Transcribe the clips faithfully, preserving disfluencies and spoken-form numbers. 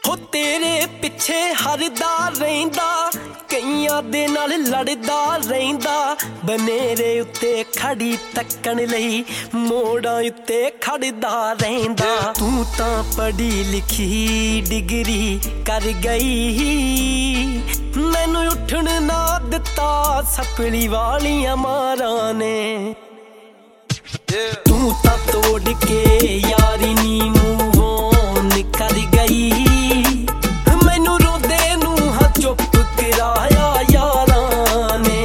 ਹੋ तेरे पिछे हरदा रहिंदा कईयां दे नाल लड़दा रहिंदा बनेरे उत्ते खड़ी तक्कण लई मोड़ां उत्ते खड़दा रहिंदा तू तां पढ़ी लिखी डिग्री कर गई मैनू उठण ना दिता सपली वालियां मारां ने तू तां तोड़ के यारी नी मूव ऑन कर गई मैनू रोंदे नू हां चुप कराया यारां ने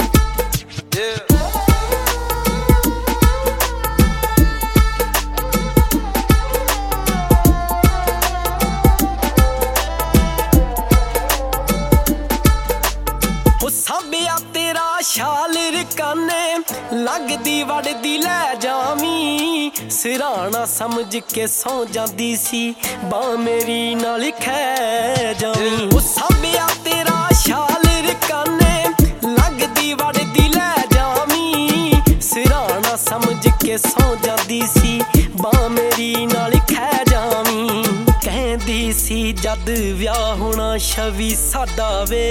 हो साबिया तेरा शाल रकाने लगदी वड़दी लै जावी सिराना समझ के सौ जांदी सी बां मेरी नाल खै जावी ओ साबिया तेरा शाल रकाने लगदी वड़दी लै जावी सिराना समझ के सौ जांदी सी बां मेरी नाल खै जावी कहंदी सी जद विआह होना छवि साडा वे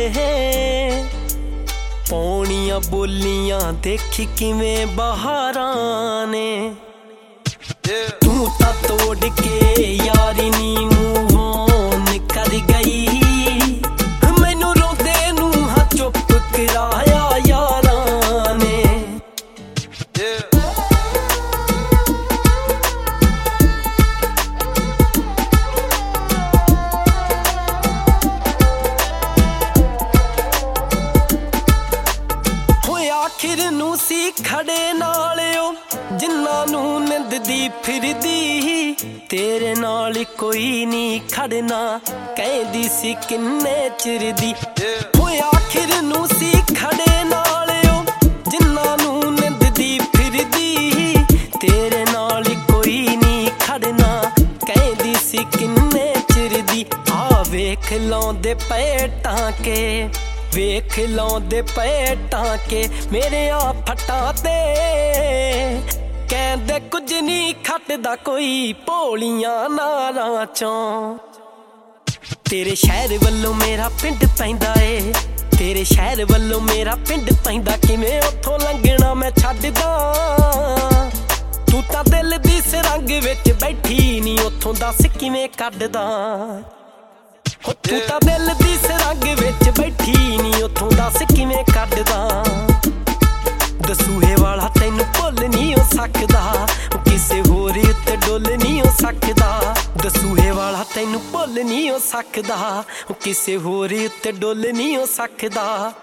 पौनियां बोलियां देखी किवें बहारां ने तू तां तोड़ के यारी नी मूव ऑन कर गई मैनू रोंदे नू हां चुप कराया यारां ने आखिर नू सी खड़े नाल ओ जिन्ना नू निंददी फिरदी तेरे नाल कोई नी खड़ना कहंदी सी किन्ने चिर दी होए आखिर नू सी खड़े नाल ओ जिन्ना नू निंददी फिरदी तेरे नाल कोई नी खड़ना कहंदी सी किन्ने चिर दी आ वेख लौंदे पए टांके वेख लौंदे पे टांके मेरे आ फटां ते कहंदे कुछ नहीं खटदा कोई भोलियां नारां चों तेरे शहर वल्लों मेरा पिंड पैंदा ए तेरे शहर वल्लों मेरा पिंड पैंदा किवें उत्थों लंघना मैं छड्डदा तू तां दिल दी सरंग विच बैठी नी उत्थों दस किवें कड्डदा हो तू तां दिल दी सरंग विच बैठी नी उत्थों दस किवें कड्डदा दसूहे वाला तैनू भुल नी हो सकदा किसे होर उत्ते डुल नी हो सकदा दसूहे वाला तैनू भुल नी हो सकदा किसे होर उत्ते डुल नी हो सकदा।